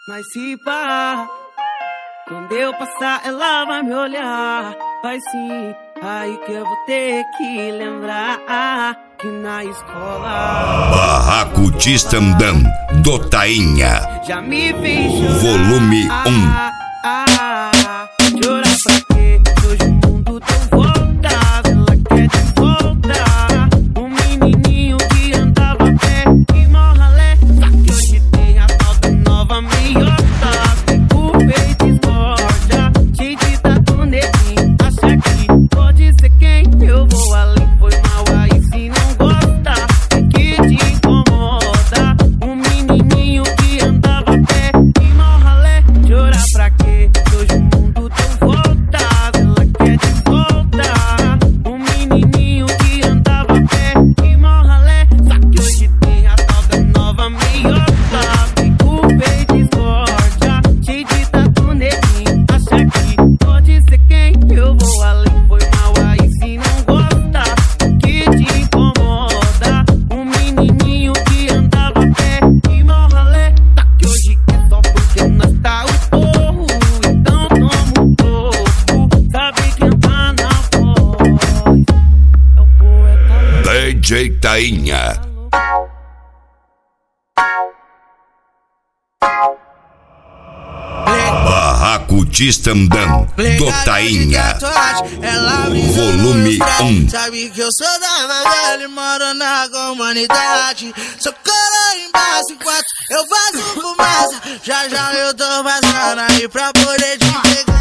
Mas se pá, quando eu passar ela vai me olhar. Vai sim, aí que eu vou ter que lembrar que na escola Barraco de Estandão do Tainha já me fez chorar. Volume 1. Chorar pra quê? Hoje o mundo deu voltas, ela quer de volta. Um menininho que andava a pé e mó ralé, só que hoje tem a tal da nova meiota. Fico feito escorja, cheio de tatu neguinho. Acha que pode ser quem? Eu vou além, foi mal aí se não gosta. Que te incomoda? Um menininho que andava a pé e mó ralé. Chorar pra quê? Hoje o mundo deu voltas, ela quer de volta. Um menininho que andava a pé e mó ralé, só que hoje tem a tal da nova meiota. Fico feito escorja, cheio de tatu neguinho. Acha que pode ser quem? Eu vou além, foi mal aí se não gosta. Que te incomoda? Um menininho que andava a pé e mó ralé, tá que hoje é só porque nós tá o porro. Então toma um pouco, sabe quem tá na voz. É o poeta DJ Tainha. Barraco de Estandão do Tainha Volume 1. Sabe que eu sou da Magali, moro na comunidade. Sou cola embaixo enquanto eu faço fumaça. Já já eu tô passando aí pra poder te pegar.